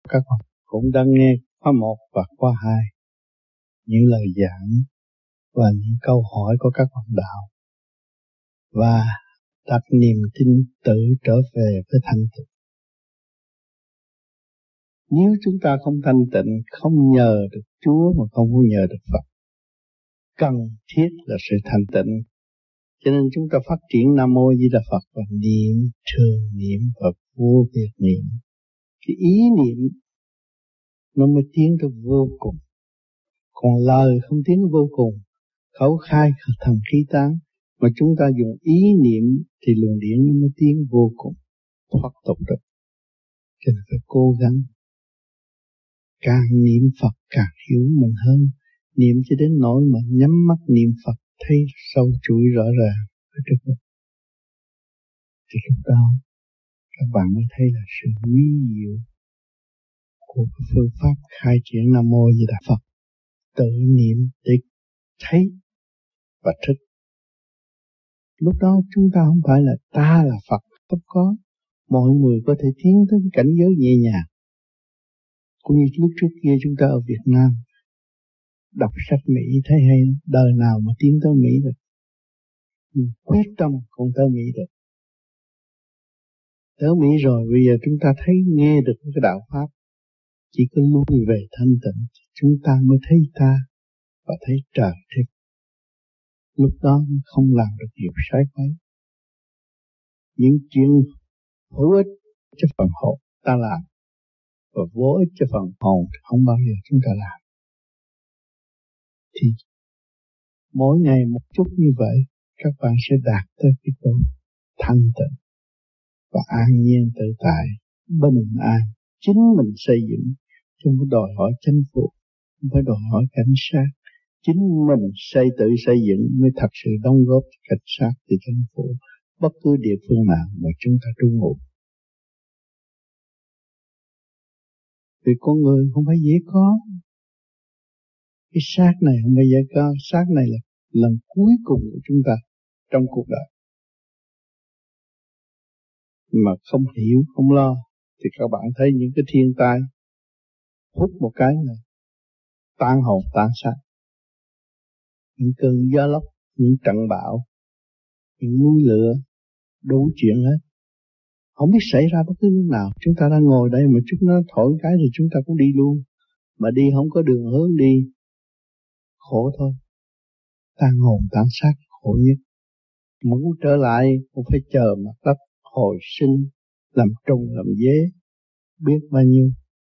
Các bạn cũng đang nghe khóa 1 và khóa 2, những lời giảng và những câu hỏi của các bạn đạo, và đặt niềm tin tự trở về với thanh tịnh. Nếu chúng ta không thanh tịnh, không nhờ được Chúa mà không có nhờ được Phật, cần thiết là sự thanh tịnh. Cho nên chúng ta phát triển Nam Mô Di Đà Phật và niệm, thường niệm và vô biệt niệm. Cái ý niệm nó mới tiến tới vô cùng. Còn lời không tiến vô cùng, khẩu khai thần khí tán, mà chúng ta dùng ý niệm thì luồng điển nó mới tiến vô cùng, thoát tục được. Cho nên phải cố gắng. Càng niệm Phật càng hiểu mình hơn. Niệm cho đến nỗi mà nhắm mắt niệm Phật thấy sâu chuỗi rõ ràng ở trước mắt. Thì lúc đó các bạn mới thấy là sự quý diệu của phương pháp khai triển Nam Mô Di Đà Phật. Tự niệm để thấy và thức. Lúc đó chúng ta không phải là ta là Phật, không có. Mọi người có thể tiến tới cảnh giới nhẹ nhàng. Cũng như lúc trước kia chúng ta ở Việt Nam đọc sách Mỹ thấy hay, đời nào mà tiến tới Mỹ được. Quyết tâm không tới Mỹ được. Tới Mỹ rồi bây giờ chúng ta thấy nghe được cái đạo Pháp, chỉ có lui về thanh tịnh chúng ta mới thấy ta và thấy trời thích. Lúc đó không làm được điều sai quấy. Những chuyện hữu ích cho phần hồn ta làm, và vô ích cho phần hồn không bao giờ chúng ta làm. Thì mỗi ngày một chút như vậy, các bạn sẽ đạt tới cái chỗ thanh tịnh và an nhiên tự tại, bình an, chính mình xây dựng, không có đòi hỏi chánh phủ, không phải đòi hỏi cảnh sát. Chính mình tự xây dựng mới thật sự đóng góp cảnh sát từ chánh phủ, bất cứ địa phương nào mà chúng ta trú ngụ. Vì con người không phải dễ có. Cái xác này không phải dễ có. Xác này là lần cuối cùng của chúng ta trong cuộc đời. Mà không hiểu, không lo thì các bạn thấy những cái thiên tai hút một cái là tan hồn tan xác. Những cơn gió lốc, những trận bão, những núi lửa, đủ chuyện hết. Không biết xảy ra bất cứ lúc nào. Chúng ta đang ngồi đây mà chúng nó thổi cái thì chúng ta cũng đi luôn. Mà đi không có đường hướng đi, khổ thôi. Tan hồn tan xác khổ nhất. Muốn trở lại cũng phải chờ mặt đất hồi sinh, làm trùng làm dế, biết bao nhiêu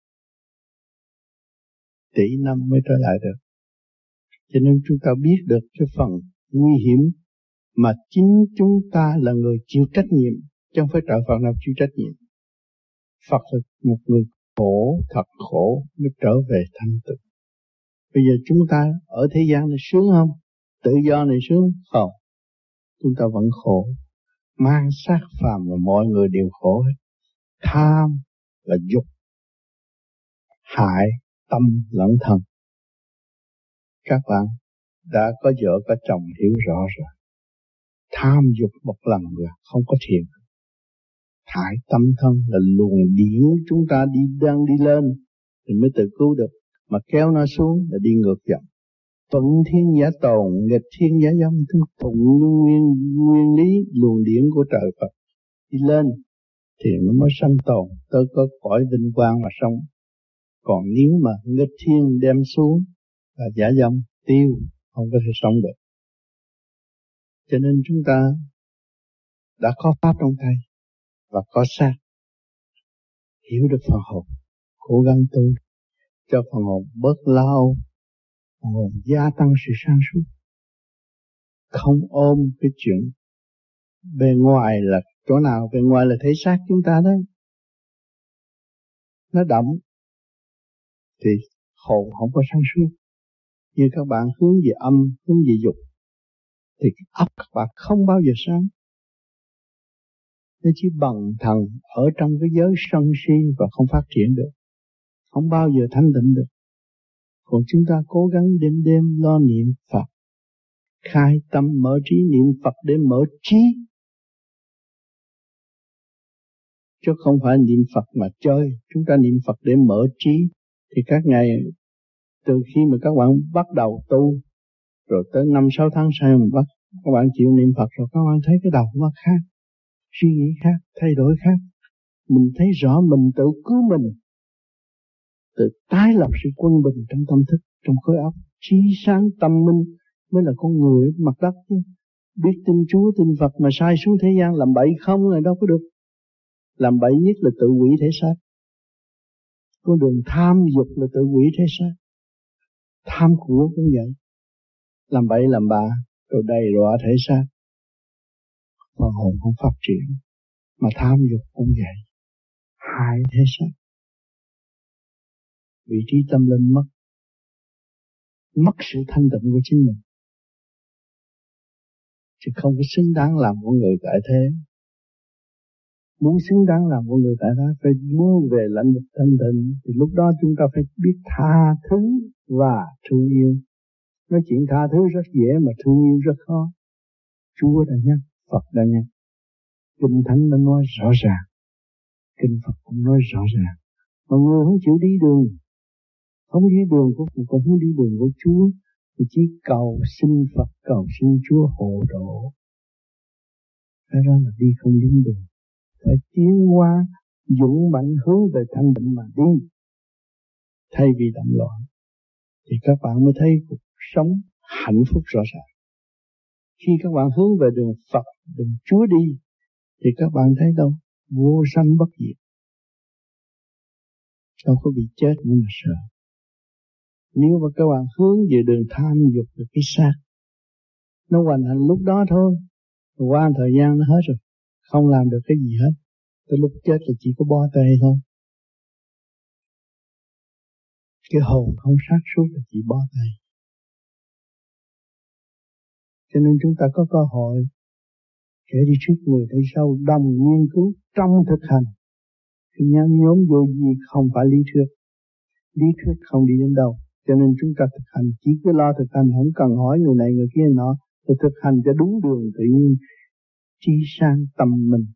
tỷ năm mới trở lại được. Cho nên chúng ta biết được cái phần nguy hiểm mà chính chúng ta là người chịu trách nhiệm, chứ không phải trời Phật nào chịu trách nhiệm. Phật là một người khổ, thật khổ mới trở về thanh tịnh. Bây giờ chúng ta ở thế gian này sướng không? Tự do này sướng không? Chúng ta vẫn khổ. Mang xác phàm và mọi người đều khổ hết. Tham là dục, hại tâm lẫn thân. Các bạn đã có vợ có chồng hiểu rõ rồi. Tham dục một lần là không có thiền. Hại tâm thân là luồng điển chúng ta đang đi lên thì mới tự cứu được. Mà kéo nó xuống là đi ngược dòng. Thuận thiên giả tồn, nghịch thiên giả dâm. Thuận nguyên lý luồng điển của trời Phật đi lên thì nó mới sanh tồn, tới có cõi vinh quang mà sống. Còn nếu mà nghịch thiên đem xuống là giả dâm, tiêu, không có thể sống được. Cho nên chúng ta đã có pháp trong tay và có xác, hiểu được phần hồn, cố gắng tu cho phần hồn bớt lao, phần hồn gia tăng sự sáng suốt. Không ôm cái chuyện bề ngoài là chỗ nào, bề ngoài là thể xác chúng ta đấy. Nó động thì hồn không có sáng suốt. Như các bạn hướng về âm, hướng về dục thì óc các bạn không bao giờ sáng. Nó chỉ bằng thần ở trong cái giới sân si và không phát triển được, không bao giờ thanh tịnh được. Còn chúng ta cố gắng đêm đêm lo niệm Phật, khai tâm mở trí niệm Phật để mở trí. chứ không phải niệm Phật mà chơi. Chúng ta niệm Phật để mở trí. Thì các ngày từ khi mà các bạn bắt đầu tu rồi tới 5-6 tháng sau mà các bạn chịu niệm Phật rồi, các bạn thấy cái đầu nó khác, suy nghĩ khác, thay đổi khác. Mình thấy rõ mình tự cứu mình, tự tái lập sự quân bình trong tâm thức, trong khối óc, trí sáng tâm minh mới là con người mặt đất chứ. Biết tin Chúa tin Phật mà sai xuống thế gian làm bậy không là đâu có được. Làm bậy nhất là tự hủy thể xác. Con đường tham dục là tự hủy thể xác. Tham của cũng vậy. Làm bậy làm bạ rồi đầy đọa thể xác, phần hồn không phát triển. Mà tham dục cũng vậy, hại thể xác. Vị trí tâm linh mất sự thanh tịnh của chính mình, chứ không có xứng đáng làm con người tại thế. Muốn xứng đáng làm con người tại thế phải muốn về lãnh vực thanh tịnh. Thì lúc đó chúng ta phải biết tha thứ và thương yêu. Nói chuyện tha thứ rất dễ mà thương yêu rất khó. Chúa đã nhắc, Phật đã nhắc, Kinh Thánh đã nói rõ ràng, Kinh Phật cũng nói rõ ràng. Mà người không chịu đi đường, không đi đường của Phật, cũng không đi đường của Chúa, thì chỉ cầu xin Phật, cầu xin Chúa hộ độ. Cái đó là đi không đúng đường. Phải tiến qua, dũng mạnh hướng về thanh định mà đi, thay vì động loạn. Thì các bạn mới thấy cuộc sống hạnh phúc rõ ràng. Khi các bạn hướng về đường Phật, đường Chúa đi, thì các bạn thấy đâu? Vô sanh bất diệt. Đâu có bị chết nữa mà sợ. Nếu mà các bạn hướng về đường tham dục là cái xác, nó hoàn thành lúc đó thôi. Qua thời gian nó hết rồi, không làm được cái gì hết. Tới lúc chết là chỉ có bó tay thôi. Cái hồn không sát suốt là chỉ bó tay. Cho nên chúng ta có cơ hội kể đi trước người đi sau, đồng nghiên cứu trong thực hành. Cái nhóm vô vi không phải lý thuyết. Lý thuyết không đi đến đâu. Cho nên chúng ta thực hành, chỉ cứ lo thực hành, không cần hỏi người này người kia nọ. Rồi thực hành cho đúng đường tự nhiên, trí sang tâm mình.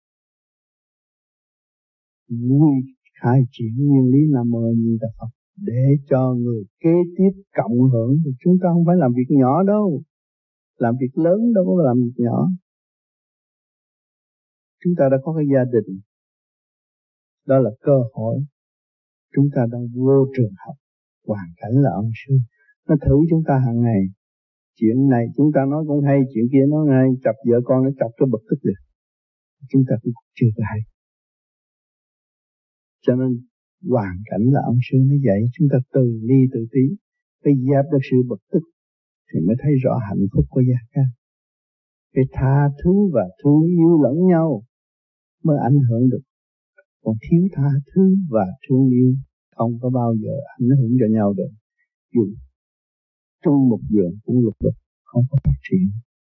Vui khai triển nguyên lý Nam Mô A Di Đà Phật để cho người kế tiếp cộng hưởng. Thì chúng ta không phải làm việc nhỏ đâu, làm việc lớn đâu có làm việc nhỏ. Chúng ta đã có cái gia đình, đó là cơ hội. Chúng ta đang vô trường học, hoàn cảnh là ân sư, nó thử chúng ta hàng ngày. Chuyện này chúng ta nói cũng hay, chuyện kia nói hay, chọc vợ con nó chọc cho bực tức được. Chúng ta cũng chưa có hay. Cho nên hoàn cảnh là ân sư nó dạy chúng ta từ ly từ tí, phải dẹp được sự bực tức thì mới thấy rõ hạnh phúc của gia ca. Cái tha thứ và thương yêu lẫn nhau mới ảnh hưởng được. Còn thiếu tha thứ và thương yêu không có bao giờ ảnh hưởng cho nhau được. Dù trong một giường cũng lục đục, không có phát triển.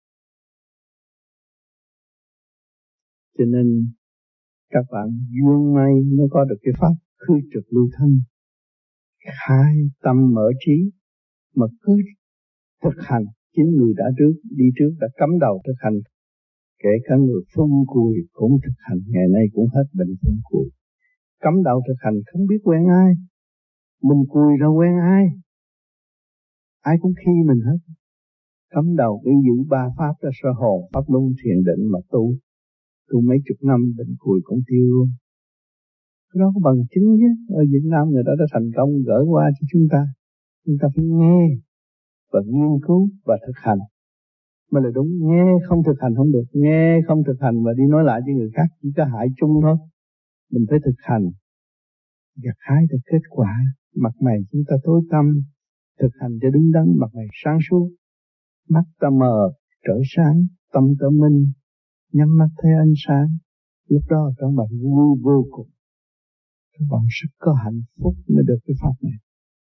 Cho nên các bạn duyên may mới có được cái pháp khư trực lưu thanh, khai tâm mở trí. Mà cứ thực hành, chính người đã đi trước đã cắm đầu thực hành. Kể cả người phun cùi cũng thực hành, ngày nay cũng hết bệnh phun cùi. Cắm đầu thực hành không biết quen ai, mình cùi ra quen ai, ai cũng khi mình hết. Cắm đầu cái giữ ba pháp ra sơ hồn, pháp luân thiền định mà tu mấy chục năm bệnh cùi cũng tiêu luôn. Cái đó có bằng chứng chứ. Ở Việt Nam người ta đã thành công gỡ qua cho chúng ta. Chúng ta phải nghe và nghiên cứu và thực hành mới là đúng. Nghe không thực hành không được. Nghe không thực hành và đi nói lại cho người khác chỉ có hại chung thôi. Mình phải thực hành, gặt hái được kết quả. Mặt mày chúng ta tối tăm, thực hành cho đứng đắn, mặt mày sáng suốt. Mắt ta mờ trở sáng, tâm ta minh, nhắm mắt thấy ánh sáng. Lúc đó các bạn vui vô cùng. Các bạn rất có hạnh phúc mới được cái pháp này.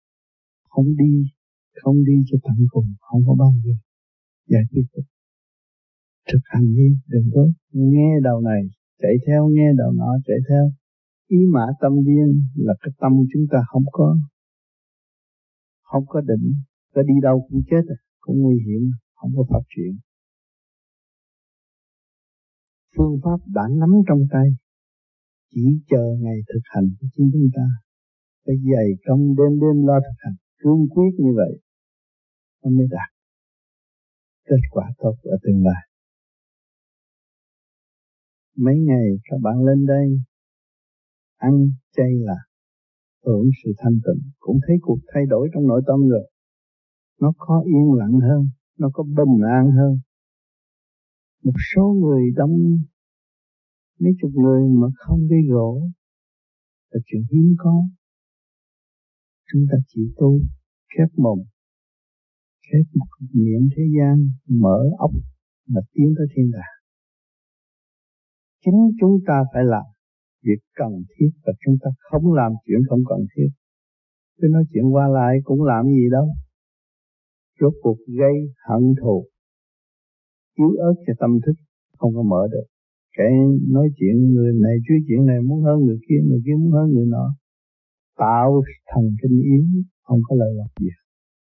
Không đi cho tận cùng, không có bao giờ giải quyết được. Thực hành đi, đừng có nghe đầu này chạy theo, nghe đầu nọ chạy theo. Ý mã tâm viên là cái tâm chúng ta không có định, có đi đâu cũng chết, cũng nguy hiểm, không có phát triển. Phương pháp đã nắm trong tay, chỉ chờ ngày thực hành của chính chúng ta. Phải dày công đêm đêm lo thực hành, cương quyết như vậy, nó mới đạt kết quả tốt ở tương lai. Mấy ngày các bạn lên đây ăn chay là hưởng sự thanh tịnh, cũng thấy cuộc thay đổi trong nội tâm rồi. Nó có yên lặng hơn, nó có bình an hơn. Một số người đông mấy chục người mà không gây gỗ là chuyện hiếm có. Chúng ta chịu tu, khép mồm, khép một miệng thế gian, mở óc mà tiến tới thiên đàng. Chính chúng ta phải làm việc cần thiết và chúng ta không làm chuyện không cần thiết. Cứ nói chuyện qua lại cũng làm gì đâu. Rốt cuộc gây hận thù, yếu ớt cho tâm thức, không có mở được. Kẻ nói chuyện người này nói chuyện này muốn hơn người kia muốn hơn người nọ. Tạo thần kinh yếu, không có lợi lộc gì.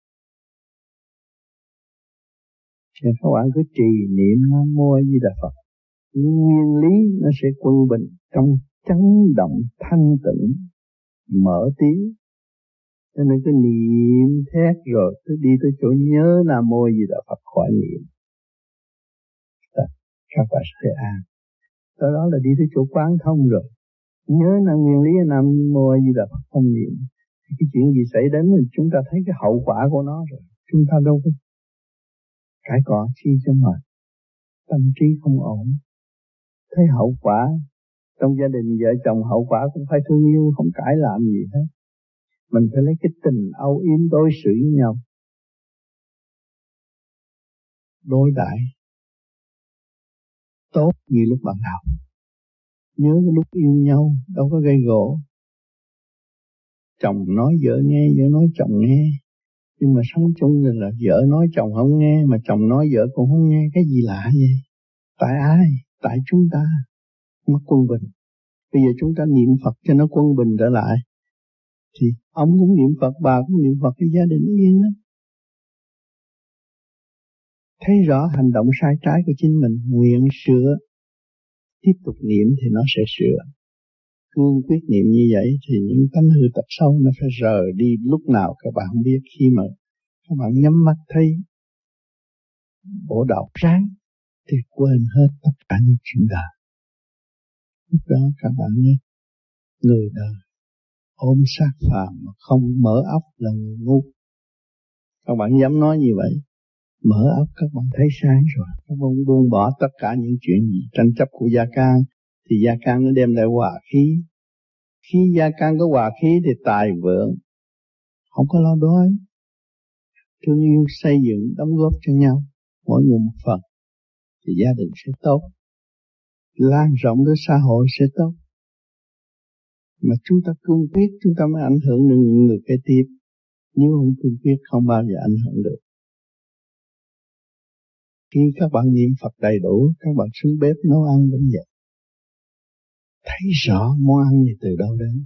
Nên các bạn cứ trì niệm Nam Mô A Di Đà Phật. Nguyên lý nó sẽ quân bình trong chấn động thanh tịnh, mở tiếng. Cho nên cứ niệm thét rồi cứ đi tới chỗ nhớ Nam Mô A Di Đà Phật khỏi niệm. Các bạn sẽ an. Tới đó là đi tới chỗ quán thông rồi. Nhớ là nguyên lý Nam Mô A Di Đà Phật không niệm. Cái chuyện gì xảy đến thì chúng ta thấy cái hậu quả của nó rồi. Chúng ta đâu có cãi cọ chi cho mệt. Tâm trí không ổn. Thấy hậu quả. Trong gia đình vợ chồng hậu quả cũng phải thương yêu, không cãi làm gì hết. Mình phải lấy cái tình âu yếm đối xử với nhau. Đối đãi tốt như lúc ban đầu. Nhớ cái lúc yêu nhau đâu có gây gỗ. Chồng nói vợ nghe, vợ nói chồng nghe. Nhưng mà sống chung là vợ nói chồng không nghe, mà chồng nói vợ cũng không nghe. Cái gì lạ vậy? Tại ai? Tại chúng ta. Mất quân bình. Bây giờ chúng ta niệm Phật cho nó quân bình trở lại. Thì ông cũng niệm Phật, bà cũng niệm Phật, cái gia đình yên lắm. Thấy rõ hành động sai trái của chính mình, nguyện sửa. Tiếp tục niệm thì nó sẽ sửa. Cương quyết niệm như vậy thì những tánh hư tật xấu nó phải rời đi lúc nào các bạn không biết. Khi mà các bạn nhắm mắt thấy bộ đầu sáng thì quên hết tất cả những chuyện đời. Lúc đó các bạn ấy, người đời ôm sát phàm mà không mở óc là người ngu. Các bạn dám nói như vậy, mở óc các bạn thấy sáng rồi. Các bạn buông bỏ tất cả những chuyện gì tranh chấp của gia can, thì gia can nó đem lại hòa khí. Khi gia can có hòa khí thì tài vượng, không có lo đói. Thương yêu xây dựng đóng góp cho nhau, mỗi người một phần, thì gia đình sẽ tốt, lan rộng tới xã hội sẽ tốt. Mà chúng ta cương quyết, chúng ta mới ảnh hưởng đến những người kế tiếp. Nếu không cương quyết không bao giờ ảnh hưởng được. Khi các bạn niệm Phật đầy đủ, các bạn xuống bếp nấu ăn cũng vậy. Thấy rõ món ăn này từ đâu đến.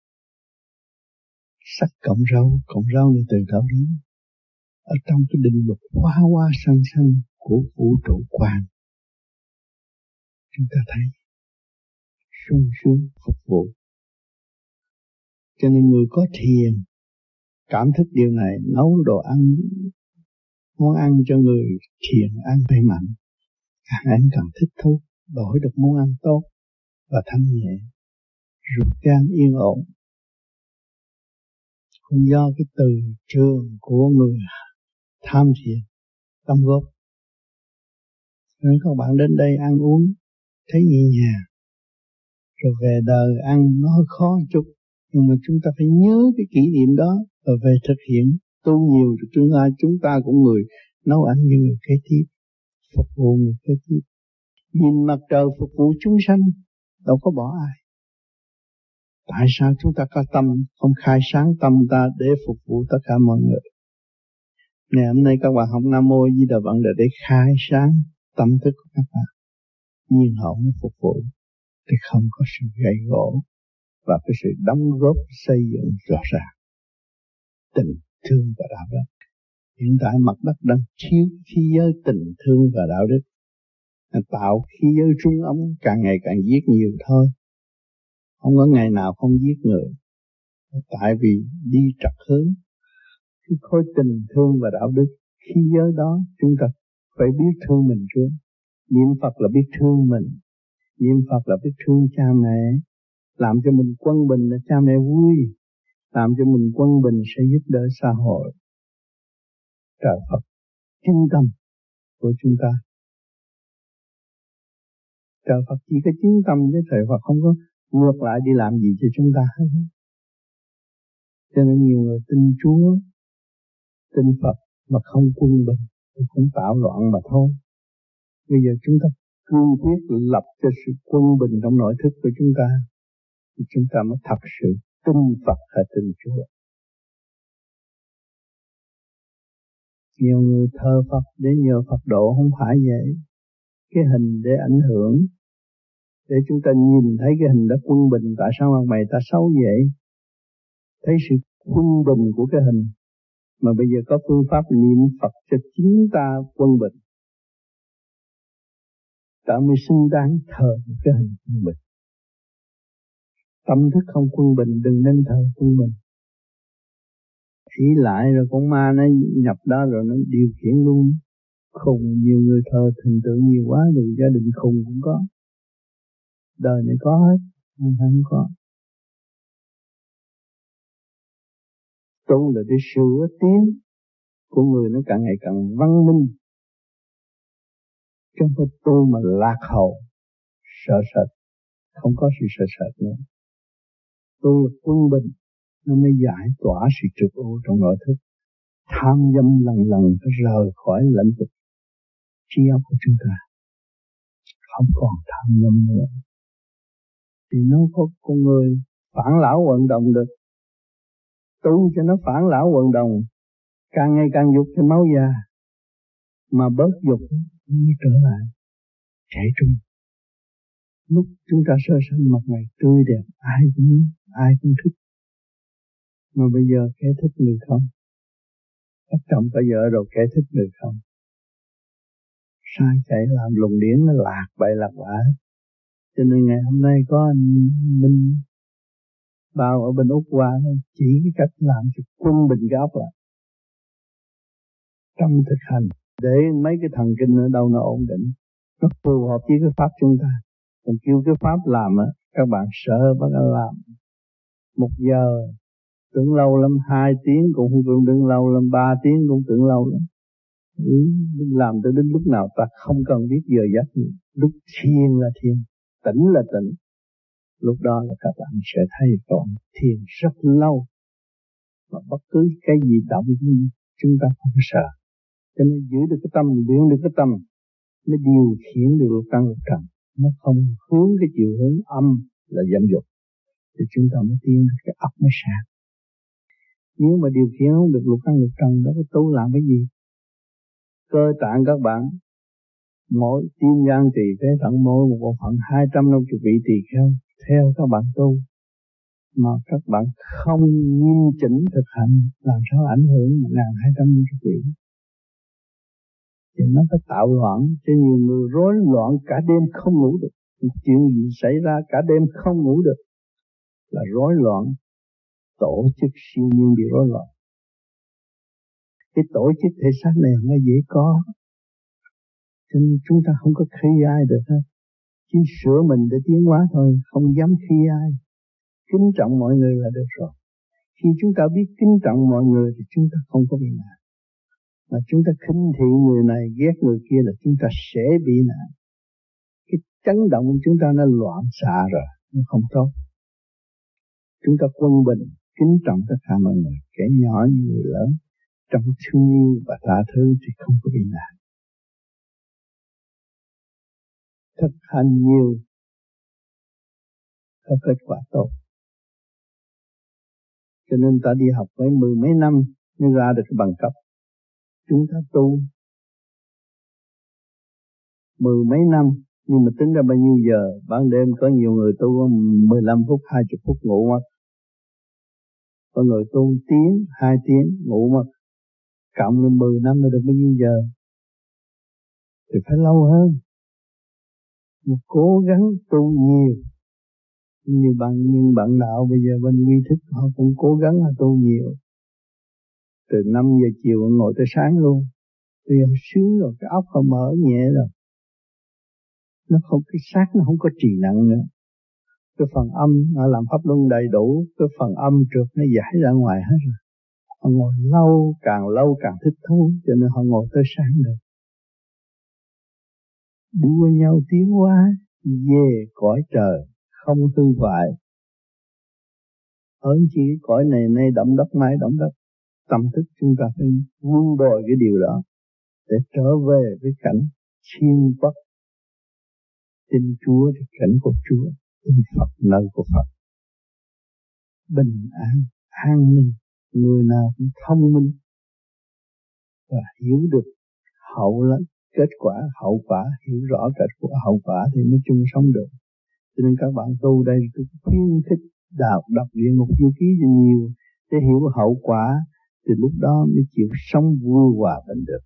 Sắc cộng rau này từ đâu đến. Ở trong cái định luật hoa hoa xanh xanh của vũ trụ quang. Chúng ta thấy sung sướng phục vụ. Cho nên người có thiền cảm thức điều này, nấu đồ ăn, món ăn cho người thiền ăn phải mạnh. Càng ăn càng thích thú, đổi được món ăn tốt và thanh nhẹ, ruột gan yên ổn. Không do cái từ trường của người tham thiền đóng góp. Nên các bạn đến đây ăn uống thấy nhẹ nhàng, rồi về đời ăn nó hơi khó một chút, nhưng mà chúng ta phải nhớ cái kỷ niệm đó rồi về thực hiện tu nhiều, rồi tương lai chúng ta cũng người nấu ăn như người kế tiếp, phục vụ người kế tiếp, nhìn mặt trời phục vụ chúng sanh, đâu có bỏ ai. Tại sao chúng ta có tâm không khai sáng tâm ta để phục vụ tất cả mọi người? Ngày hôm nay các bạn học Nam Mô Di Đà Phật để khai sáng tâm thức của các bạn, nhiên hậu mới phục vụ, thì không có sự gãy gỗ và cái sự đóng góp xây dựng rõ ràng tình thương và đạo đức. Hiện tại mặt đất đang thiếu khí giới tình thương và đạo đức, tạo khí giới trung ống càng ngày càng giết nhiều thôi. không có ngày nào không giết người. Tại vì đi trật hướng cái khối tình thương và đạo đức. Khi giới đó chúng ta phải biết thương mình trước. Niệm Phật là biết thương mình, niệm Phật là biết thương cha mẹ, làm cho mình quân bình là cha mẹ vui, làm cho mình quân bình sẽ giúp đỡ xã hội. Trời Phật chân tâm của chúng ta. Trời Phật chỉ có chứng tâm chứ trời Phật không có ngược lại đi làm gì cho chúng ta hết. Cho nên nhiều người tin Chúa, tin Phật mà không quân bình thì cũng tạo loạn mà thôi. Bây giờ chúng ta cương quyết lập cho sự quân bình trong nội thức của chúng ta thì chúng ta mới thật sự tin Phật hay tin Chúa. Nhiều người thờ Phật để nhờ Phật độ không phải vậy. Cái hình để ảnh hưởng, để chúng ta nhìn thấy cái hình đã quân bình, tại sao mặt mày ta xấu vậy? Thấy sự quân bình của cái hình, mà bây giờ có phương pháp niệm Phật cho chính ta quân bình. Ta mới xứng đáng thờ cái hình quân bình. Tâm thức không quân bình đừng nên thờ quân bình. Ý lại rồi con ma nó nhập đó rồi nó điều khiển luôn. Khùng, nhiều người thờ thần tượng nhiều quá rồi gia đình khùng cũng có. Đời này có hết, không có. Tu là để sửa tiến của người nó càng ngày càng văn minh. Chứ không phải tu mà lạc hậu, sợ sệt, không có sự sợ sệt nữa. Tu là quân bình, nó mới giải tỏa sự trực ô trong nội thức. Tham dâm lần lần phải rời khỏi lãnh vực trí óc của chúng ta. Không còn tham dâm nữa. Thì nó có con người phản lão vận động được. Tu cho nó phản lão vận động, càng ngày càng dục thì máu già, mà bớt dục mới trở lại trẻ trung. Lúc chúng ta sơ sanh mặt mày tươi đẹp, ai cũng thích. Mà bây giờ kẻ thích người không, bắt chồng có vợ rồi kẻ thích người không. Sai chạy làm luồng điển nó lạc bậy lạc bạ. Cho nên ngày hôm nay có anh Minh Bao ở bên Úc qua chỉ cái cách làm cho quân bình cái óc lại trong thực hành, để mấy cái thần kinh ở đâu nó ổn định, nó phù hợp với cái pháp chúng ta. Còn kêu cái pháp làm á, các bạn sợ bắt nó làm 1 giờ tưởng lâu lắm, 2 tiếng cũng không tưởng lâu lắm, 3 tiếng cũng tưởng lâu lắm. Làm tới đến lúc nào ta không cần biết giờ giấc gì. Lúc thiền là thiền, tỉnh là tỉnh. Lúc đó là các bạn sẽ thấy còn thiền rất lâu. Mà bất cứ cái gì động chúng ta không sợ. Cho nên giữ được cái tâm, luyện được cái tâm, mới điều khiển được lục căn lục trần. Nó không hướng cái chiều hướng âm là dâm dục, thì chúng ta mới tiến được cái óc mới sáng. Nếu mà điều khiển không được lục căn lục trần đó, có tu làm cái gì? Cơ tạng các bạn, mỗi tim gan tỳ phế thận mỗi một bộ phận 250 vị tỳ kheo theo các bạn tu, mà các bạn không nghiêm chỉnh thực hành làm sao ảnh hưởng 1250 vị. Thì nó phải tạo loạn cho nhiều người rối loạn cả đêm không ngủ được. Chuyện gì xảy ra cả đêm không ngủ được là rối loạn, tổ chức siêu nhiên bị rối loạn. Cái tổ chức thể xác này không có dễ có, cho nên chúng ta không có khi ai được hết. Chỉ sửa mình để tiến hóa thôi, không dám khi ai. Kính trọng mọi người là được rồi. Khi chúng ta biết kính trọng mọi người thì chúng ta không có bị nạn. Mà chúng ta khinh thị người này, ghét người kia là chúng ta sẽ bị nạn. Cái chấn động của chúng ta nó loạn xạ rồi, nó không tốt. Chúng ta quân bình, kính trọng tất cả mọi người, kẻ nhỏ như người lớn, trong thương yêu và tha thứ thì không có bị nạn. Thực hành nhiều có kết quả tốt. Cho nên ta đi học với 10 mấy năm mới ra được cái bằng cấp. Chúng ta tu 10 mấy năm, nhưng mà tính ra bao nhiêu giờ, ban đêm có nhiều người tu 15 phút, 20 phút ngủ mất. Có người tu tiếng, 2 tiếng ngủ mất. Cộng lên 10 năm là được bao nhiêu giờ? Thì phải lâu hơn. Một cố gắng tu nhiều Như bạn đạo bây giờ bên Quy Thức họ cũng cố gắng là tu nhiều. Từ 5 giờ chiều ngồi tới sáng luôn. Bây giờ sướng rồi, cái óc họ mở nhẹ rồi. Nó không, cái xác nó không có trì nặng nữa. Cái phần âm họ làm pháp luân đầy đủ, cái phần âm trượt nó giải ra ngoài hết rồi. Họ ngồi lâu càng thích thú, cho nên họ ngồi tới sáng được. Đua nhau tiến hóa về cõi trời không hư hoại. Ơn chỉ cõi này nay động đất mai động đất. Tâm thức chúng ta phải vun bồi cái điều đó để trở về với cảnh thiên quốc. Tin Chúa thì cảnh của Chúa, tin Phật nơi của Phật. Bình an, an ninh, người nào cũng thông minh và hiểu được kết quả, hậu quả, hiểu rõ kết quả hậu quả thì mới chung sống được. Cho nên các bạn tu đây tôi khuyến khích đọc Địa Ngục Du Ký cho nhiều để hiểu hậu quả, thì lúc đó mới chịu sống vui hòa bình được.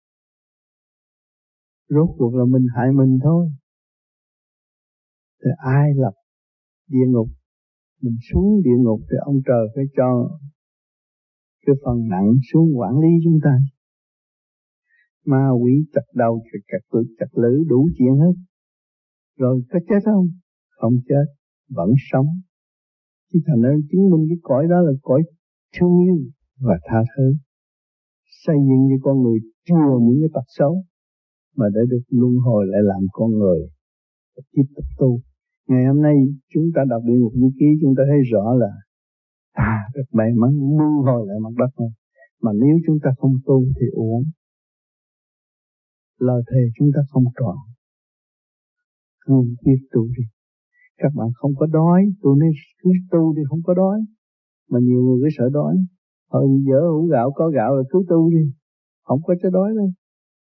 Rốt cuộc là mình hại mình thôi. Thì ai lập địa ngục? Mình xuống địa ngục thì ông trời phải cho cái phần nặng xuống quản lý chúng ta. Ma quỷ chặt đầu, chặt lưỡi đủ chuyện hết. Rồi có chết không? Không chết, vẫn sống. Chứ thành ra chứng minh cái cõi đó là cõi thương yêu và tha thứ. Xây dựng cho con người chừa những cái tật xấu mà để được luân hồi lại làm con người. Tiếp tục tu. Ngày hôm nay chúng ta đọc Địa Ngục Du Ký, chúng ta thấy rõ là rất may mắn luân hồi lại mặt đất này. Mà nếu chúng ta không tu thì uổng. Lời thề chúng ta không trọn. Không biết tu đi. Các bạn không có đói, tôi nói cứ tu thì không có đói. Mà nhiều người cứ sợ đói. Dở hũ gạo, có gạo là cứ tu đi. Không có cho đói đâu.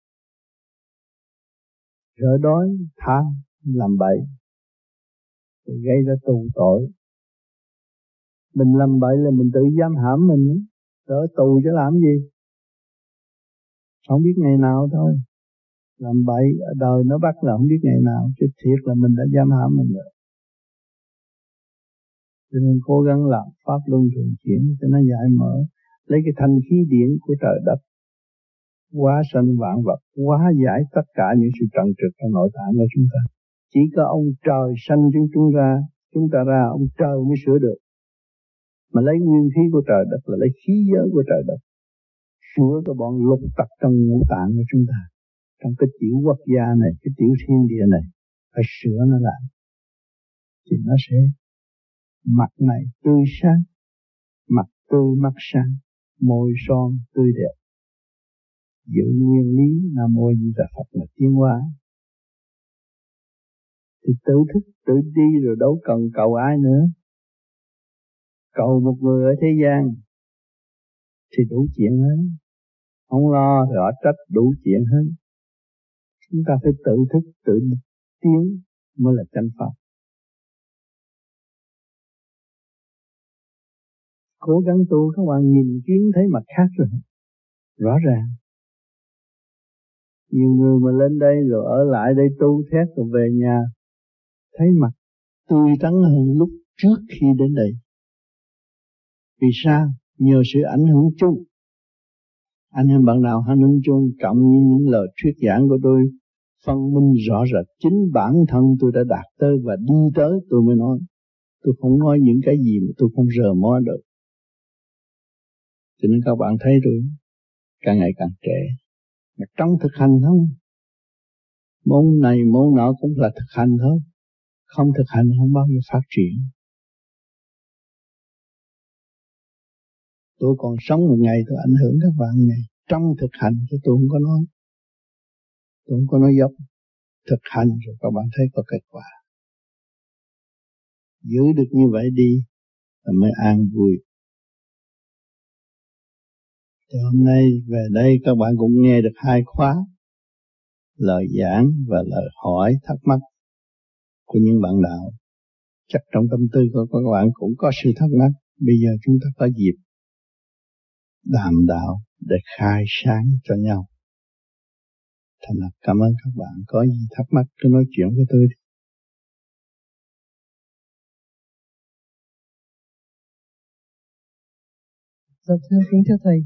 Sợ đói, tham, làm bậy, gây ra tù tội. Mình làm bậy là mình tự giam hãm mình, đỡ tù chứ làm gì. Không biết ngày nào thôi. Làm bậy ở đời nó bắt là không biết ngày nào, chứ thiệt là mình đã giam hãm mình rồi. Cho nên cố gắng làm pháp luân thường chuyển cho nó giải mở, lấy cái thanh khí điển của trời đất hóa sanh vạn vật, hóa giải tất cả những sự trần trượt trong nội tạng của chúng ta. Chỉ có ông trời sanh chúng ta ra ông trời mới sửa được. Mà lấy nguyên khí của trời đất là lấy khí giới của trời đất sửa cái bọn lục tặc trong ngũ tạng của chúng ta, trong cái tiểu quốc gia này, cái tiểu thiên địa này, phải sửa nó lại thì nó sẽ mặt này tươi sáng, mặt tươi mắt sáng, môi son tươi đẹp. Giữ nguyên lý Nam Mô Di Đà Phật là tiến hóa. Thì tự thức tự đi rồi đâu cần cầu ai nữa. Cầu một người ở thế gian thì đủ chuyện hết. Không lo thì họ trách đủ chuyện hết. Chúng ta phải tự thức tự tiến mới là chánh pháp. Cố gắng tu các bạn nhìn kiến thấy mặt khác rồi. Rõ ràng. Nhiều người mà lên đây rồi ở lại đây tu thét rồi về nhà thấy mặt tươi tắn hơn lúc trước khi đến đây. Vì sao? Nhờ sự ảnh hưởng chung. Anh em bạn nào ảnh hưởng chung cộng với những lời thuyết giảng của tôi phân minh rõ rệt. Chính bản thân tôi đã đạt tới và đi tới tôi mới nói. Tôi không nói những cái gì mà tôi không rờ mó được. Cho nên các bạn thấy tôi càng ngày càng trễ. Mà trong thực hành không, môn này môn nọ cũng là thực hành thôi. Không thực hành không bao giờ phát triển. Tôi còn sống một ngày tôi ảnh hưởng các bạn này. Trong thực hành thì tôi không có nói. Tôi không có nói dốc. Thực hành rồi các bạn thấy có kết quả. Giữ được như vậy đi là mới an vui. Thì hôm nay về đây các bạn cũng nghe được 2 khóa. Lời giảng và lời hỏi thắc mắc của những bạn đạo. Chắc trong tâm tư của các bạn cũng có sự thắc mắc. Bây giờ chúng ta có dịp đàm đạo để khai sáng cho nhau. Thành thật cảm ơn các bạn. Có gì thắc mắc cứ nói chuyện với tôi đi. Dạ kính thưa thầy,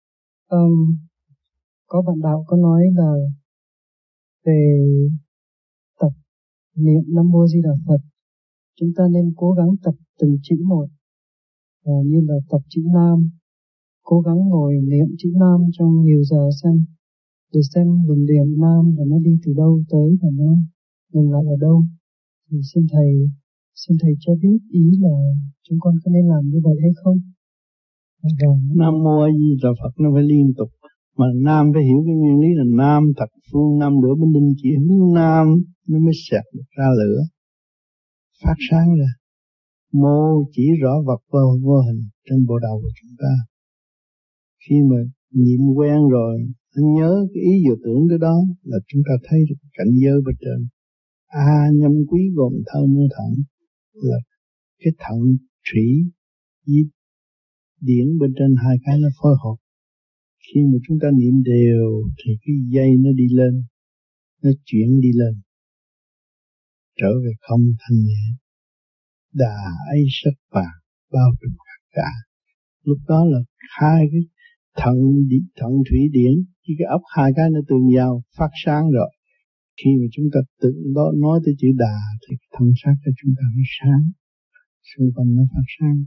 có bạn đạo có nói là về tập niệm Nam Mô Di Đà Phật, chúng ta nên cố gắng tập từng chữ một, như là tập chữ Nam, cố gắng ngồi niệm chữ Nam trong nhiều giờ để xem luồng điển Nam là nó đi từ đâu tới và nó dừng lại ở đâu. Thì xin thầy cho biết ý là chúng con có nên làm như vậy hay không? Nam Mô A Di Đà Phật nó phải liên tục, mà Nam phải hiểu cái nguyên lý là Nam thập phương năm lửa bên linh, chỉ hướng Nam nó mới xẹt được ra lửa, phát sáng ra. Mô chỉ rõ vật vô hình trên bộ đầu của chúng ta. Khi mà niệm quen rồi, anh nhớ cái ý vừa tưởng tới đó là chúng ta thấy được cảnh giới bên trên. Nhâm quý gồm thơ nơi thận, là cái thận thủy với điển bên trên hai cái nó phối hợp. Khi mà chúng ta niệm đều thì cái dây nó đi lên, nó chuyển đi lên, trở về không thanh nhẹ. Đà ấy sắc vàng bao trùm cả. Lúc đó là hai cái thận thủy điển với cái ốc, hai cái nó tương giao phát sáng rồi. Khi mà chúng ta tự đó nói tới chữ đà thì thân xác cho chúng ta nó sáng, xung quanh nó phát sáng.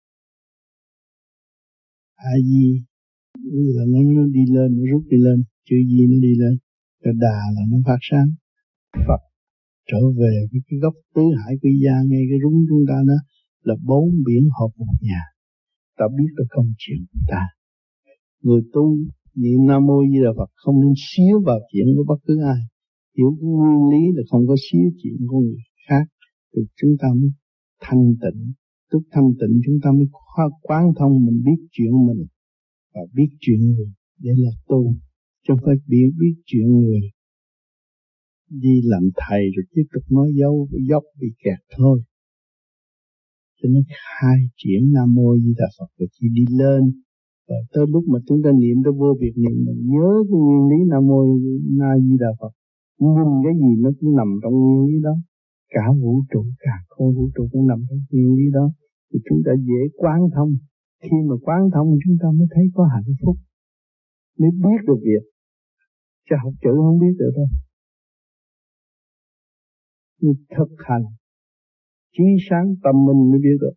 A Di là nó đi lên, nó rút đi lên, chữ Di nó đi lên, cái đà là nó phát sáng. Phật trở về với cái gốc tứ hải quy gia, ngay cái rúng chúng ta đó là bốn biển hợp một nhà. Ta biết được công chuyện của ta. Người tu niệm Nam Mô Di Đà Phật không nên xíu vào chuyện của bất cứ ai. Hiểu cái nguyên lý là không có xíu chuyện của người khác, thì chúng ta mới thanh tịnh. Tức thanh tịnh chúng ta mới quán thông, mình biết chuyện mình và biết chuyện người để là tu, chứ không phải biết chuyện người đi làm thầy rồi tiếp tục nói dốc bị kẹt thôi. Cho nên hai chuyện Nam Mô Di Đà Phật rồi khi đi lên, và tới lúc mà chúng ta niệm tới vô việc niệm, mình nhớ cái nguyên lý Nam Mô Di Đà Phật, nhưng cái gì nó cũng nằm trong nguyên lý đó. Cả vũ trụ, cả khối vũ trụ cũng nằm trong nguyên lý đó, thì chúng ta dễ quán thông. Khi mà quán thông chúng ta mới thấy có hạnh phúc, mới biết được việc, chứ học chữ không biết được đâu. Nhưng thực hành trí sáng tâm minh mới biết được.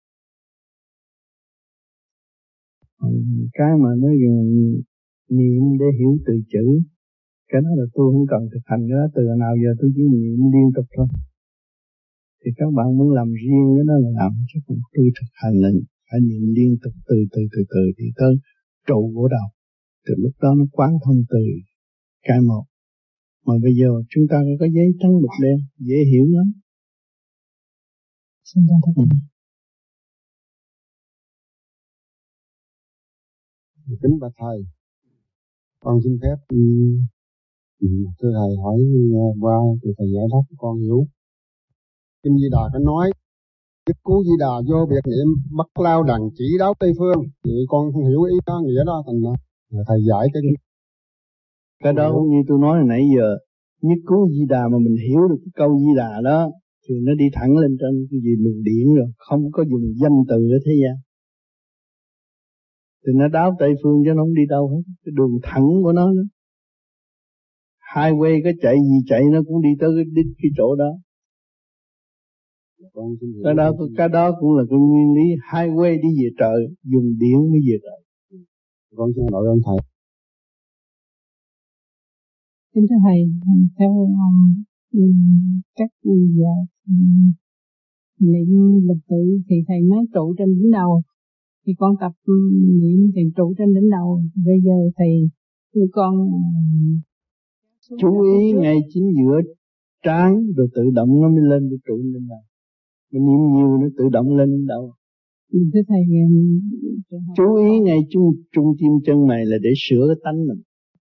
Cái mà nói niệm để hiểu từ chữ, cái đó là tôi không cần thực hành cái đó, từ nào giờ tôi chỉ niệm liên tục thôi. Thì các bạn muốn làm riêng cái đó là làm, chứ không tôi thực hành là phải niệm liên tục từ thì tới trụ của đầu. Từ lúc đó nó quán thông từ cái một. Mà bây giờ chúng ta có giấy trắng mực đen, dễ hiểu lắm. Xin chào thầy. Kính bạch thầy, con xin phép thưa thầy hỏi qua thì thầy giải đáp con hiểu. Kinh Di Đà có nói Đức Cứu Di Đà vô biệt niệm bắt lao đằng chỉ đáo Tây Phương, thì con không hiểu ý đó, nghĩa đó, thành thầy giải cái đó cũng như tôi nói hồi nãy giờ, nhất cứu Di Đà mà mình hiểu được cái câu Di Đà đó thì nó đi thẳng lên trên cái gì luồng điển rồi, không có dùng danh từ ở thế gian. Thì nó đáo Tây Phương chứ nó không đi đâu hết, cái đường thẳng của nó đó. Highway có chạy gì chạy nó cũng đi tới cái chỗ đó. Cái đó cũng là cái nguyên lý highway đi về trời, dùng điện mới về trời. Con xin lỗi ông thầy. Kính thưa thầy, theo các niệm lục tự thì thầy nói trụ trên đỉnh đầu, thì con tập niệm thì trụ trên đỉnh đầu. Bây giờ thầy đưa con chú ý ngay chính giữa trán, rồi tự động nó mới lên cái trụ lên đầu. Mình niệm nhiều nó tự động lên đến đầu. Thưa thầy, chú ý ngay trung tim chân mày là để sửa cái tánh mình.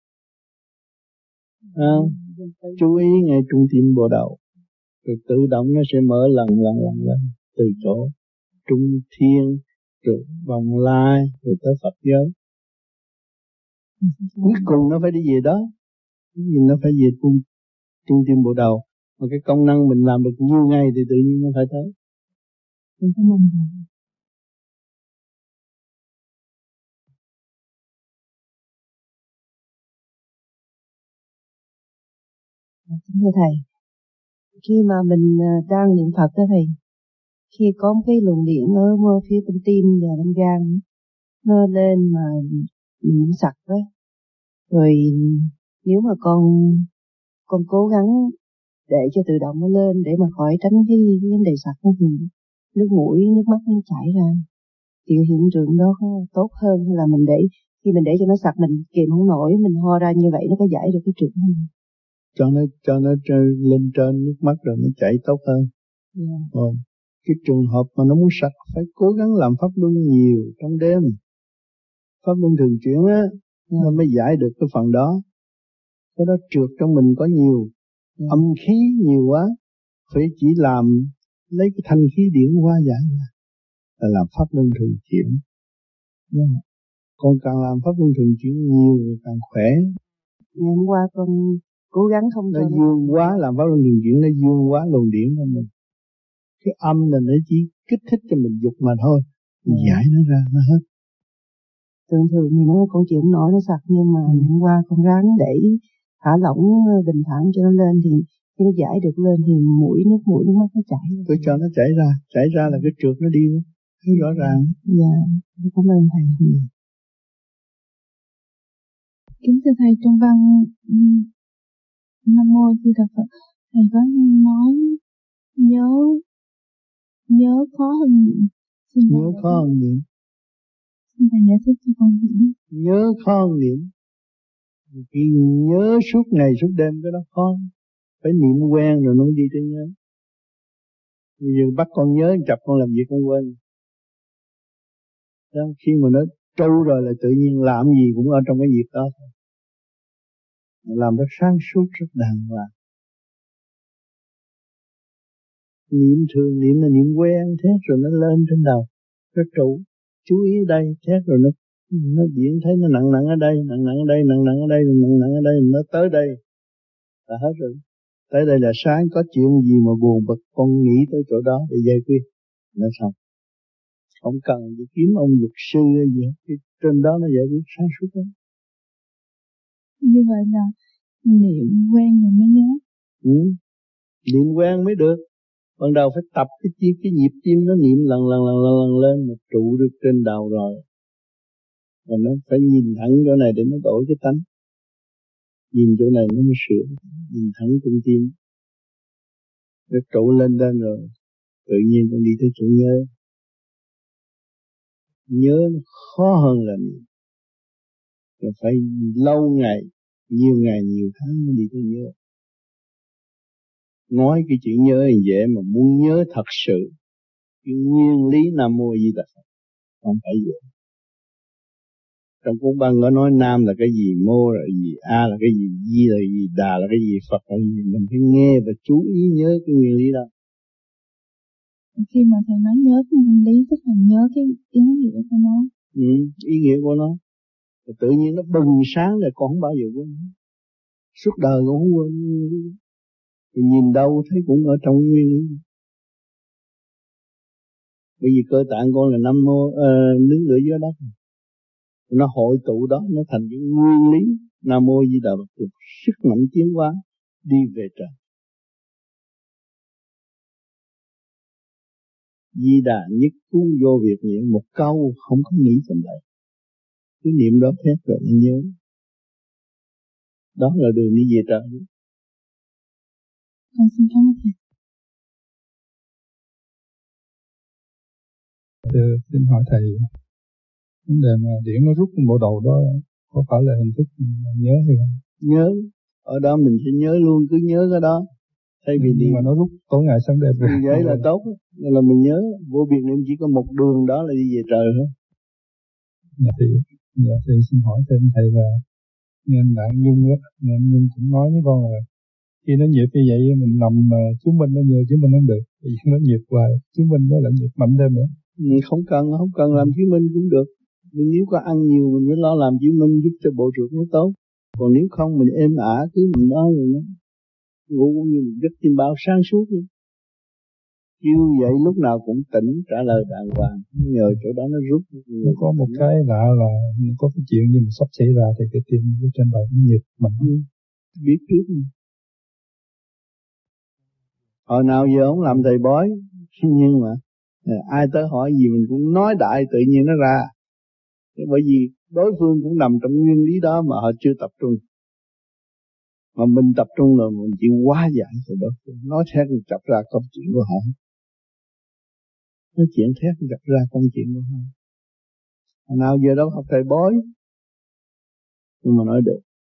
Chú ý ngay trung tim bộ đầu, rồi tự động nó sẽ mở lần lên từ chỗ trung thiên, rồi vòng lai, rồi tới Phật giới. Cuối cùng nó phải đi về đó, nhưng nó phải về trung tim bộ đầu. Mà cái công năng mình làm được nhiều ngày thì tự nhiên nó phải tới. Thưa Thầy, khi mà mình đang niệm Phật đó Thầy, khi có một cái luồng điện ở phía bên tim và bên gan nó lên mà mình sặc đó, rồi nếu mà con cố gắng để cho tự động nó lên để mà khỏi tránh cái vấn đề sặc đó, thì nước mũi, nước mắt nó chảy ra, thì hiện tượng đó có tốt hơn hay là mình để khi mình để cho nó sặc mình kìm không nổi, mình ho ra như vậy nó có giải được cái chuyện không? Cho nó lên trên nước mắt rồi nó chảy tốt hơn. Cái trường hợp mà nó muốn sạch phải cố gắng làm pháp luân nhiều trong đêm, pháp luân thường chuyển á, nó mới giải được cái phần đó. Cái đó trượt trong mình có nhiều, âm khí nhiều quá, phải chỉ làm lấy cái thanh khí điển hóa giải là làm pháp luân thường chuyển. Con càng làm pháp luân thường chuyển nhiều thì càng khỏe. Ngày hôm qua con cố gắng không nó cho dương quá, làm pháp luân thường chuyển nó dương quá luồng điển của mình. Cái âm là nó chỉ kích thích cho mình dục mà thôi, giải nó ra nó hết. Thường thì nó con chịu không nổi nó sặc, nhưng mà hôm qua con ráng để thả lỏng bình thản cho nó lên, thì khi nó giải được lên thì nước mũi nước mắt nó chảy. Cứ cho nó chảy ra là cái trượt nó đi, thấy rõ ràng. Dạ, cảm ơn Thầy. Kính thưa Thầy, trong văn Nam Mô Di Đà Phật, Thầy có nói nhớ khó hơn niệm. Nhớ khó hơn niệm. Xin Thầy giải thích cho con hiểu. Nhớ khó hơn niệm. Khi nhớ suốt ngày suốt đêm cái đó khó. Phải niệm quen rồi nó mới đi tới nhớ. Bây giờ bắt con nhớ chập con làm việc con quên. Đó, khi mà nó trâu rồi là tự nhiên làm gì cũng ở trong cái việc đó thôi. Làm rất sáng suốt, rất đàng hoàng. Niệm thường niệm là niệm quen, thét rồi nó lên trên đầu, nó trụ, chú ý đây, thét rồi nó diễn thấy nó nặng ở đây, nặng ở đây, nặng ở đây, nặng ở đây, nó tới đây là hết rồi. Tới đây là sáng, có chuyện gì mà buồn bực con nghĩ tới chỗ đó để giải quyết là xong. Không cần đi kiếm ông luật sư hay gì hết, trên đó nó giải quyết sáng suốt lắm. Như vậy là niệm quen rồi mới nhớ. Niệm quen mới được. Ban đầu phải tập cái nhịp tim nó niệm lần lên một trụ được trên đầu rồi. Và nó phải nhìn thẳng chỗ này để nó đổi cái tánh. Nhìn chỗ này nó mới sửa. Nhìn thẳng trung tim. Nó trụ lên rồi. Tự nhiên con đi tới chỗ nhớ. Nhớ nó khó hơn là niệm. Rồi phải lâu ngày, nhiều tháng mới đi tới nhớ. Nói cái chuyện nhớ thì dễ, mà muốn nhớ thật sự cái nguyên lý Nam Mô Di Đà Phật không phải dễ. Trong cuốn băng có nói Nam là cái gì, Mô là gì, A là cái gì, Di là gì, Đà là cái gì, Phật là gì. Mình phải nghe và chú ý nhớ cái nguyên lý đó. Khi mà Thầy nói nhớ cái nguyên lý, tức là nhớ cái ý nghĩa của nó. Ý nghĩa của nó. Rồi tự nhiên nó bừng sáng rồi con không bao giờ quên. Suốt đời con không quên. Thì nhìn đâu thấy cũng ở trong nguyên lý. Bởi vì cơ tạng con là Nam Mô nướng lửa dưới đất. Nó hội tụ đó, nó thành cái nguyên lý Nam Mô Di Đà Phật, sức mạnh tiến hóa đi về trời. Di Đà nhất cứu vô việc niệm, một câu không có nghĩ trong đấy. Cứ niệm đó thét rồi nó nhớ. Đó là đường đi về trời. Con xin cảm ơn Thầy. Xin hỏi Thầy, vấn đề mà điển nó rút bộ đầu đó có phải là hình thức nhớ hay không? Nhớ, ở đó mình sẽ nhớ luôn, cứ nhớ cái đó. Thay vì nhưng mà nó rút tối ngày sáng đêm rồi. Vậy là tốt, nên là mình nhớ, vô biệt niệm chỉ có một đường đó là đi về trời thôi. Dạ thì xin hỏi thêm Thầy là nghe bạn Nhung á, bạn Nhung cũng nói với con là khi nó nhịp như vậy mình nằm chứng minh nó nhiều, chứng minh không được, vì nó nhịp hoài, chứng minh nó lại nhịp mạnh thêm nữa. Không cần làm chứng minh cũng được. Nhưng nếu có ăn nhiều mình mới lo làm chứng minh giúp cho bộ ruột nó tốt. Còn nếu không mình êm ả cứ mình nói rồi nó ngủ cũng như một giấc chim bao sáng suốt luôn. Kêu dậy lúc nào cũng tỉnh, trả lời đàng hoàng. Nhờ chỗ đó nó rút. Nó có một cái lạ là có cái chuyện gì mà sắp xảy ra thì cái tim trên đầu nó nhịp mạnh. Biết trước. Hồi nào giờ ông làm thầy bói, nhưng mà ai tới hỏi gì mình cũng nói đại tự nhiên nó ra. Bởi vì đối phương cũng nằm trong nguyên lý đó mà họ chưa tập trung. Mà mình tập trung là mình chịu hóa giải từ đối phương. Nói thét mình chập ra công chuyện của họ. Nói chuyện thét mình chập ra công chuyện của họ. Hồi nào giờ đâu học thầy bói, nhưng mà nói được.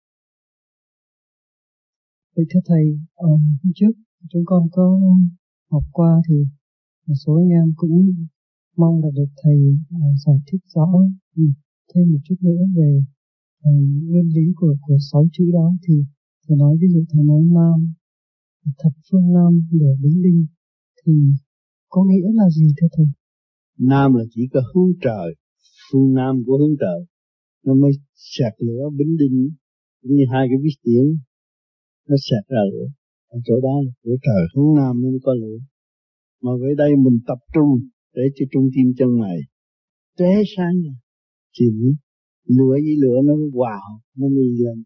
Vậy thưa thầy, hôm trước chúng con có học qua thì một số anh em cũng mong là được thầy giải thích rõ thêm một chút nữa về nguyên lý của 6 chữ đó. Thì thầy nói, ví dụ thầy nói nam, thập phương nam, lửa bính đinh, thì có nghĩa là gì thưa thầy? Nam là chỉ có hướng trời, phương nam của hướng trời, nó mới sạc lửa bính đinh, cũng như hai cái vít điện, nó sạc ra lửa. Ở chỗ đó là của trời, hướng nam nó mới có lửa. Mà về đây mình tập trung để cho trung tim chân mày tóe sáng, thì lửa với lửa nó mới hòa hợp, nó mới lên.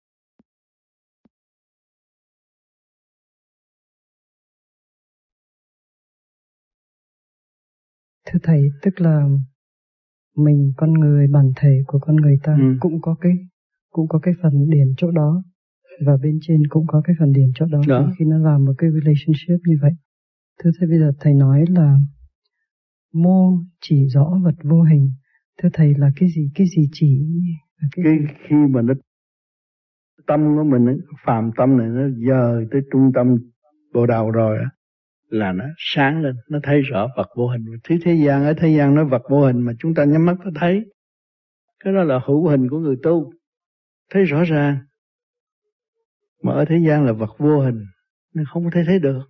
Thưa thầy, tức là mình, con người, bản thể của con người ta cũng có cái phần điển chỗ đó, và bên trên cũng có cái phần điển chỗ đó. Khi nó làm một cái relationship như vậy. Thưa thầy, bây giờ thầy nói là mô chỉ rõ vật vô hình. Thưa thầy, là cái gì chỉ là cái gì? Khi mà nó tâm của mình, phàm tâm này nó dời tới trung tâm bộ đầu rồi á, là nó sáng lên, nó thấy rõ vật vô hình. Thứ thế gian, ở thế gian nó vật vô hình mà chúng ta nhắm mắt nó thấy. Cái đó là hữu hình của người tu, thấy rõ ràng. Mà ở thế gian là vật vô hình, nên không có thể thấy được.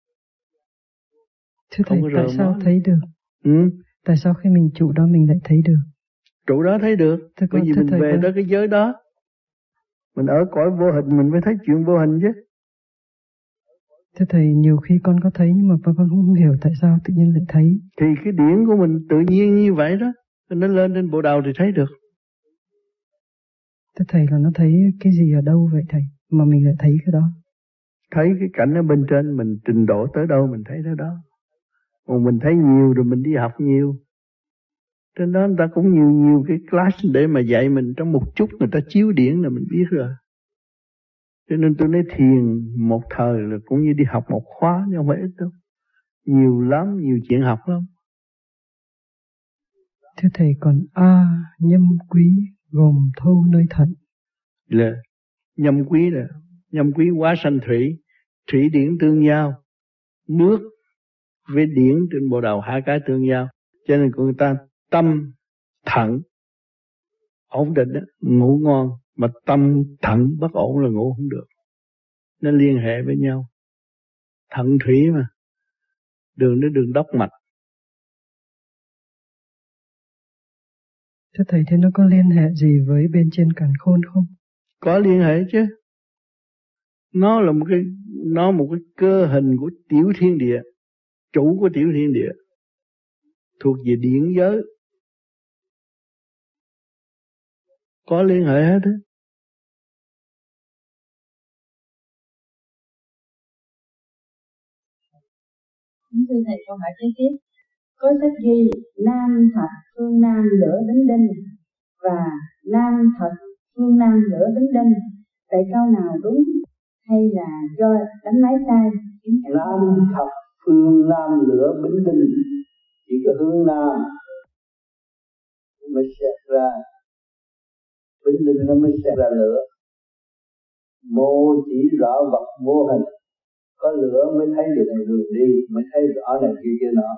Thưa thầy, tại sao thấy được? Tại sao khi mình trụ đó mình lại thấy được? Trụ đó thấy được, bởi vì mình về tới cái giới đó. Mình ở cõi vô hình mình mới thấy chuyện vô hình chứ. Thưa thầy, nhiều khi con có thấy nhưng mà con không hiểu tại sao tự nhiên lại thấy. Thì cái điển của mình tự nhiên như vậy đó, nó lên trên bộ đầu thì thấy được. Thưa thầy, là nó thấy cái gì ở đâu vậy thầy, mà mình lại thấy cái đó? Thấy cái cảnh ở bên trên, mình trình độ tới đâu mình thấy tới đó. Còn mình thấy nhiều rồi mình đi học nhiều. Trên đó người ta cũng nhiều cái class để mà dạy mình, trong một chút người ta chiếu điển là mình biết rồi. Cho nên tôi nói thiền một thời là cũng như đi học một khóa, nhưng không phải ít đâu. Nhiều lắm, nhiều chuyện học lắm. Thưa thầy, còn nhâm quý gồm thâu nơi thận. Là nhâm quý hóa sanh thủy, thủy điển tương giao, nước với điển trên bộ đầu hai cái tương giao. Cho nên người ta tâm thận ổn định đó, ngủ ngon, mà tâm thận bất ổn là ngủ không được. Nó liên hệ với nhau. Thận thủy mà, đường đến đường đốc mạch. Thưa thầy, thế nó có liên hệ gì với bên trên càn khôn không? Có liên hệ chứ. Nó là một cái cơ hình của tiểu thiên địa, chủ của tiểu thiên địa, thuộc về điển giới. Có liên hệ hết đó. Thưa thầy, câu hỏi kế tiếp. Có sách ghi nam thạch phương nam lửa bính đinh và nam thạch phương nam lửa bính đinh. Vậy câu nào đúng hay là do đánh máy sai? Nam thạch phương nam lửa bính đinh, chỉ có hướng nam mới xẹt ra bính đinh, nó mới xẹt ra lửa. Mô chỉ rõ vật vô hình, có lửa mới thấy được đường đi, mới thấy rõ này kia nọ.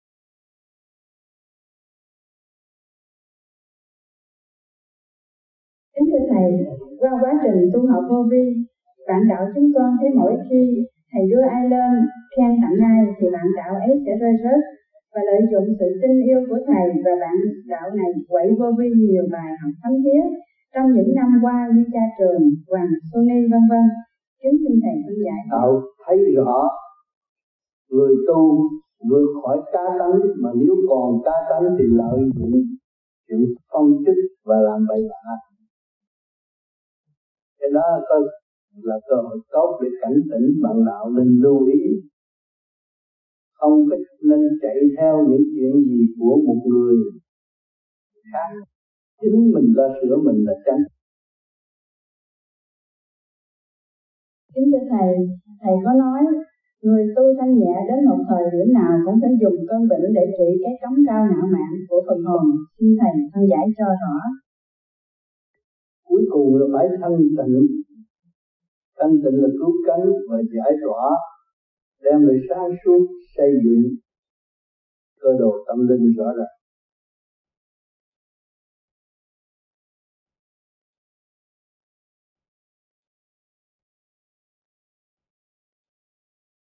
Kính thưa thầy, qua quá trình tu học vô vi, bạn đạo chúng con thấy mỗi khi thầy đưa ai lên khen tặng ai thì bạn đạo ấy sẽ rơi rớt và lợi dụng sự tin yêu của thầy, và bạn đạo này quậy vô vi nhiều bài học thấm thía trong những năm qua như Cha Trường, Hoàng Sony vân vân. Kính xin thầy phân giải. Đạo thấy rõ người tu vượt khỏi cá tánh, mà nếu còn cá tánh thì lợi dụng chuyện phong chức và làm bậy bạ. Cái đó là cơ hội tốt để cảnh tỉnh bạn đạo nên lưu ý Không có nên chạy theo những chuyện gì của một người khác. Chính mình lo sửa mình là chánh. Kính thưa Thầy có nói người tu thanh nhẹ đến một thời điểm nào cũng phải dùng cơn bệnh để trị cái cống cao ngạo mạn của phần hồn. Xin Thầy phân giải cho rõ. Cuối cùng là phải thanh tịnh. Thanh tịnh là cứu cánh và giải tỏa, đem lại sáng suốt, xây dựng cơ đồ tâm linh rõ ràng.